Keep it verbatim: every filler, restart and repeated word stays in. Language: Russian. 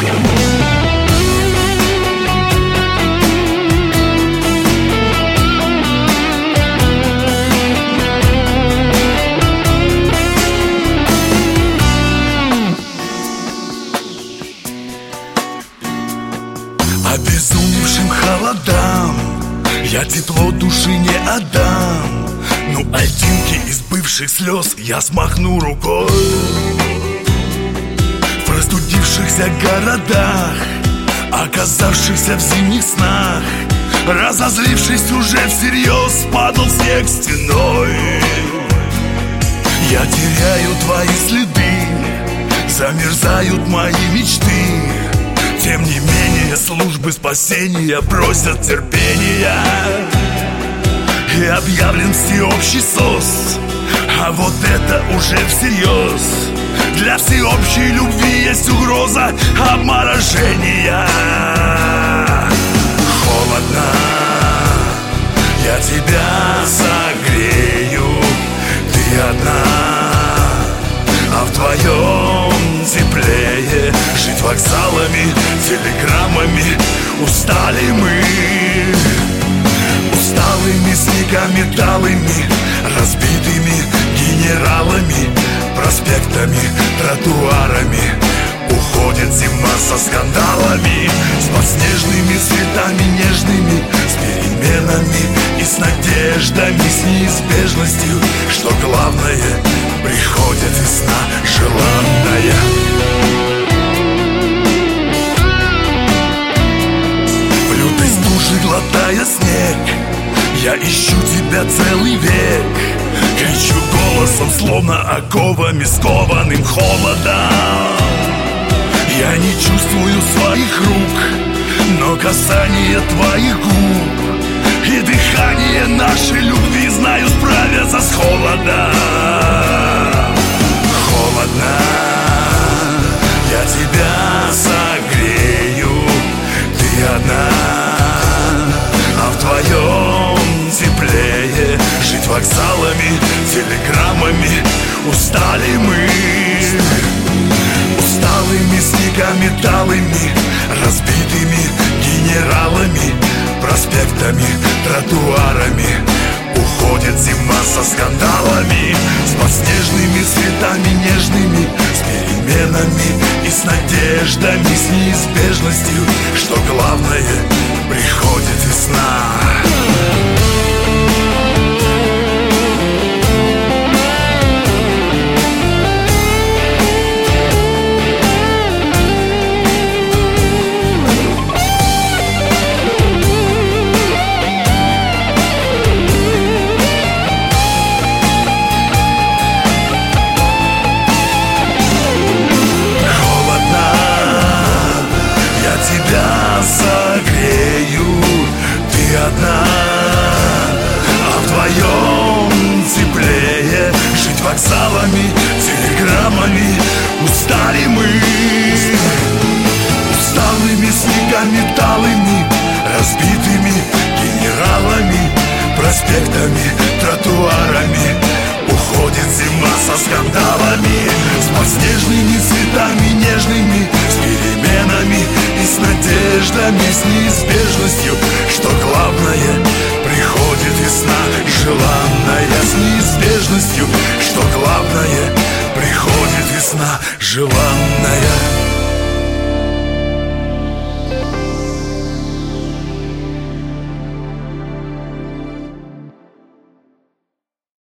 Обезумевшим холодам я тепло души не отдам. Ну, альтинки из бывших слез я смахну рукой. В простудившихся городах, оказавшихся в зимних снах, разозлившись уже всерьез, падал снег стеной. Я теряю твои следы, замерзают мои мечты. Тем не менее службы спасения просят терпения, и объявлен всеобщий сос. А вот это уже всерьез. Для всеобщей любви есть угроза обморожения. Холодно, я тебя согрею, ты одна, а в твоем теплее жить вокзалами, телеграммами устали мы. Усталыми снегами талыми, разбитыми генералами, проспектами, тротуарами уходит зима со скандалами, с подснежными цветами нежными, с переменами и с надеждами, с неизбежностью, что главное, приходит весна желанная. В лютой стуже глотая снег, я ищу тебя целый век. Кричу голосом, словно оковами, скованным холодом. Я не чувствую своих рук, но касание твоих губ и дыхание нашей любви, знаю, справятся с холодом. Холодно, я тебя согрею, ты одна, а в твоем теплее жить вокзалами, телеграммами устали мы. Усталыми снегами талыми, разбитыми генералами, проспектами, тротуарами уходит зима со скандалами, с подснежными цветами нежными, с переменами и с надеждами, с неизбежностью, что главное, приходит весна. Согрею, ты одна, а в твоем теплее жить вокзалами, телеграммами устали мы. Усталыми снегами талыми, разбитыми генералами, проспектами, тротуарами уходит зима со скандалами, с подснежными цветами нежными, с переменами и с надеждами, с неизбежностью, что главное, приходит весна желанная, с неизбежностью, что главное, приходит весна желанная.